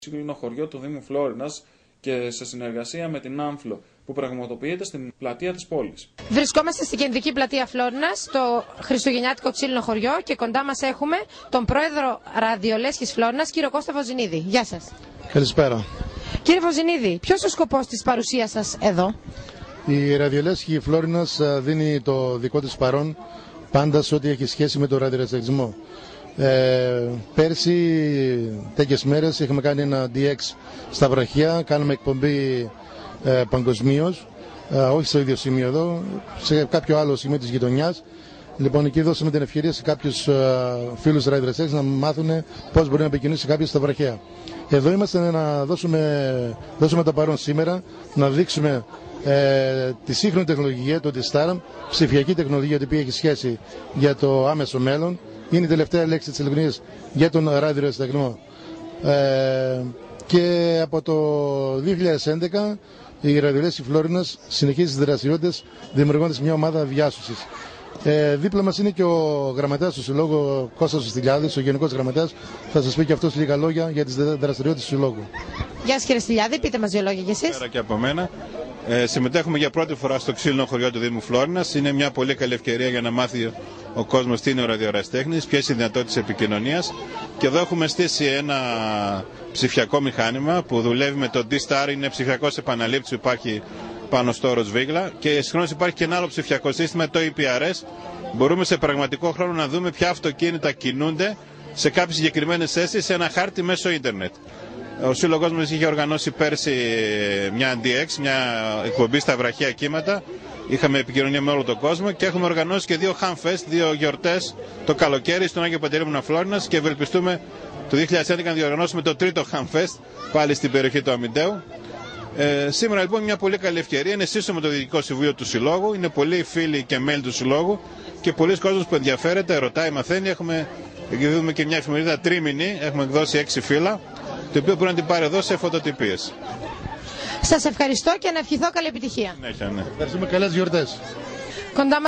Ξύλινο χωριό του Δήμου Φλόρινας και σε συνεργασία με την Άμφλο που πραγματοποιείται στην πλατεία της πόλης. Βρισκόμαστε στην κεντρική πλατεία Φλόρινας, στο χριστουγεννιάτικο ξύλινο χωριό και κοντά μας έχουμε τον πρόεδρο ραδιολέσχης Φλόρινας, κύριο Κώστα Βοζινίδη. Γεια σας. Καλησπέρα. Κύριε Βοζινίδη, ποιος είναι ο σκοπός της παρουσίας σας εδώ? Η ραδιολέσχη Φλόρινας δίνει το δικό της παρόν πάντα σε ό,τι έχει σχέση με το ραδιολεσχισμό. Πέρσι τέτοιες μέρες είχαμε κάνει ένα DX στα βραχιά, κάνουμε εκπομπή παγκοσμίως, όχι στο ίδιο σημείο εδώ, σε κάποιο άλλο σημείο της γειτονιάς. Λοιπόν, εκεί δώσαμε την ευκαιρία σε κάποιους φίλους ραδιολεσχείς να μάθουν πώς μπορεί να επικοινωνήσει κάποιος στα βραχιά. Εδώ είμαστε να δώσουμε το παρόν σήμερα, να δείξουμε τη σύγχρονη τεχνολογία, το T-Star, ψηφιακή τεχνολογία, η οποία έχει σχέση για το άμεσο μέλλον. Είναι η τελευταία λέξη της ελληνικής για τον ραδιολεσχισμό. Και από το 2011 η ραδιολέσχη Φλόρινας συνεχίζει τις δραστηριότητες δημιουργώντας μια ομάδα διάσωσης. Δίπλα μας είναι και ο γραμματέας του Συλλόγου, ο Κώστας Στυλιάδης, ο Γενικός Γραμματέας. Θα σας πει και αυτός λίγα λόγια για τις δραστηριότητες του Συλλόγου. Γεια σας κύριε Στυλιάδη, πείτε μας δύο λόγια κι εσείς. Καλησπέρα και από μένα. Συμμετέχουμε για πρώτη φορά στο ξύλινο χωριό του Δήμου Φλόρινας. Είναι μια πολύ καλή ευκαιρία για να μάθει ο κόσμος τι είναι ο ραδιοερασιτέχνης, ποιες είναι οι δυνατότητες επικοινωνίας. Και εδώ έχουμε στήσει ένα ψηφιακό μηχάνημα που δουλεύει με το D-Star, είναι ψηφιακός επαναλήπτης που υπάρχει πάνω στο όρος Βίγλα. Και συγχρόνως υπάρχει και ένα άλλο ψηφιακό σύστημα, το EPRS. Μπορούμε σε πραγματικό χρόνο να δούμε ποια αυτοκίνητα κινούνται σε κάποιες συγκεκριμένες θέσεις σε ένα χάρτη μέσω ίντερνετ. Ο σύλλογός μας είχε οργανώσει πέρσι μια DX, μια εκπομπή στα βραχαία κύματα. Είχαμε επικοινωνία με όλο τον κόσμο και έχουμε οργανώσει και δύο Hamfest, δύο γιορτές το καλοκαίρι στον Άγιο Παντελεήμονα Φλόρινας και ευελπιστούμε το 2011 να διοργανώσουμε το τρίτο Hamfest πάλι στην περιοχή του Αμιντέου. Σήμερα λοιπόν μια πολύ καλή ευκαιρία είναι σύσσωμο το Διοικητικό Συμβούλιο του Συλλόγου. Είναι πολλοί φίλοι και μέλη του Συλλόγου και πολλοί κόσμος που ενδιαφέρεται, ρωτάει, μαθαίνει. Εκδίδουμε και μια εφημερίδα τρίμηνη, έχουμε εκδώσει 6 φύλλα, το οποίο μπορεί να την πάρει εδώ σε φωτοτυπίες. Σας ευχαριστώ και να ευχηθώ καλή επιτυχία. Ναι. Ευχαριστούμε, καλές γιορτές. Κοντά